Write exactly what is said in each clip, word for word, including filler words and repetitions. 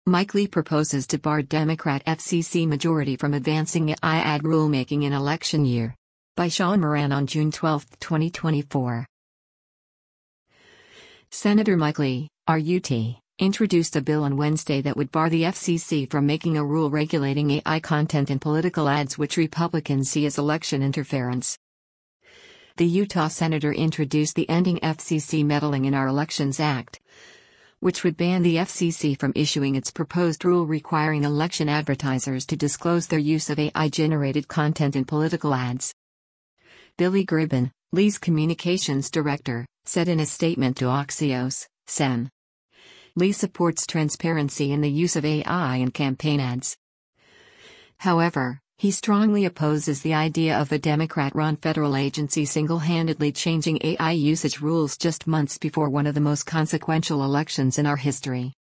Mike Lee proposes to bar Democrat F C C majority from advancing A I ad rulemaking in election year. By Sean Moran on June twelfth, twenty twenty-four. Senator Mike Lee, R U T, introduced a bill on Wednesday that would bar the F C C from making a rule regulating A I content in political ads, which Republicans see as election interference. The Utah senator introduced the Ending F C C Meddling in Our Elections Act, which would ban the F C C from issuing its proposed rule requiring election advertisers to disclose their use of A I-generated content in political ads. Billy Gribbin, Lee's communications director, said in a statement to Axios, S N. Lee supports transparency in the use of A I in campaign ads. However, he strongly opposes the idea of a Democrat-run federal agency single-handedly changing A I usage rules just months before one of the most consequential elections in our history.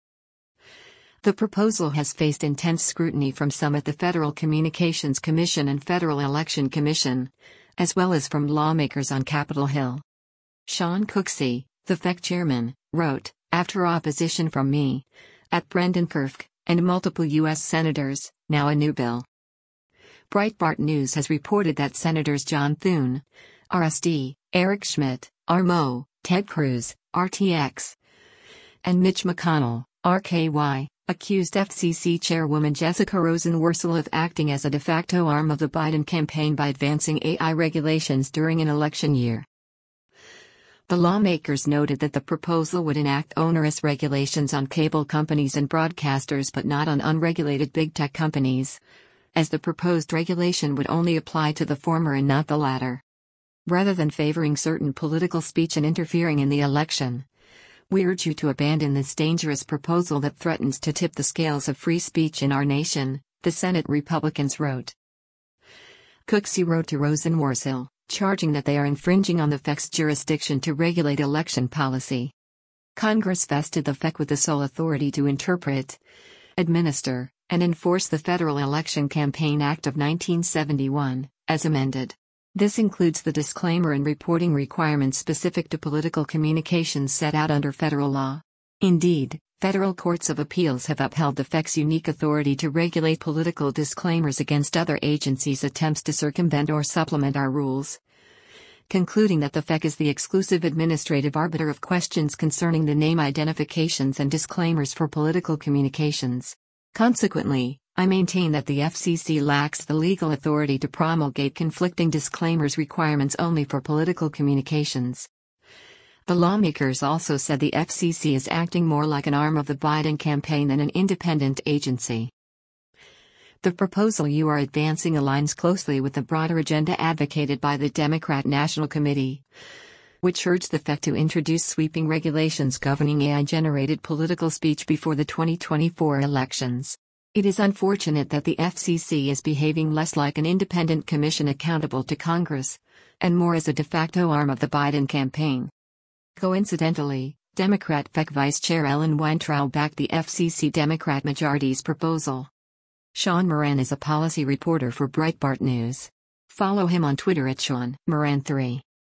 The proposal has faced intense scrutiny from some at the Federal Communications Commission and Federal Election Commission, as well as from lawmakers on Capitol Hill. Sean Cooksey, the F E C chairman, wrote, after opposition from me, at Brendan Kirk, and multiple U S senators, now a new bill. Breitbart News has reported that Senators John Thune, R S D, Eric Schmidt, R M O, Ted Cruz, R T X, and Mitch McConnell, R K Y, accused F C C Chairwoman Jessica Rosenworcel of acting as a de facto arm of the Biden campaign by advancing A I regulations during an election year. The lawmakers noted that the proposal would enact onerous regulations on cable companies and broadcasters but not on unregulated big tech companies, as the proposed regulation would only apply to the former and not the latter. Rather than favoring certain political speech and interfering in the election, we urge you to abandon this dangerous proposal that threatens to tip the scales of free speech in our nation, the Senate Republicans wrote. Cooksey wrote to Rosenworcel, charging that they are infringing on the F E C's jurisdiction to regulate election policy. Congress vested the F E C with the sole authority to interpret, administer, and enforce the Federal Election Campaign Act of nineteen seventy-one, as amended. This includes the disclaimer and reporting requirements specific to political communications set out under federal law. Indeed, federal courts of appeals have upheld the F E C's unique authority to regulate political disclaimers against other agencies' attempts to circumvent or supplement our rules, concluding that the F E C is the exclusive administrative arbiter of questions concerning the name identifications and disclaimers for political communications. Consequently, I maintain that the F C C lacks the legal authority to promulgate conflicting disclaimers requirements only for political communications. The lawmakers also said the F C C is acting more like an arm of the Biden campaign than an independent agency. The proposal you are advancing aligns closely with the broader agenda advocated by the Democrat National Committee, which urged the F E C to introduce sweeping regulations governing A I-generated political speech before the twenty twenty-four elections. It is unfortunate that the F C C is behaving less like an independent commission accountable to Congress, and more as a de facto arm of the Biden campaign. Coincidentally, Democrat F E C Vice Chair Ellen Weintraub backed the F C C Democrat majority's proposal. Sean Moran is a policy reporter for Breitbart News. Follow him on Twitter at Sean Moran three.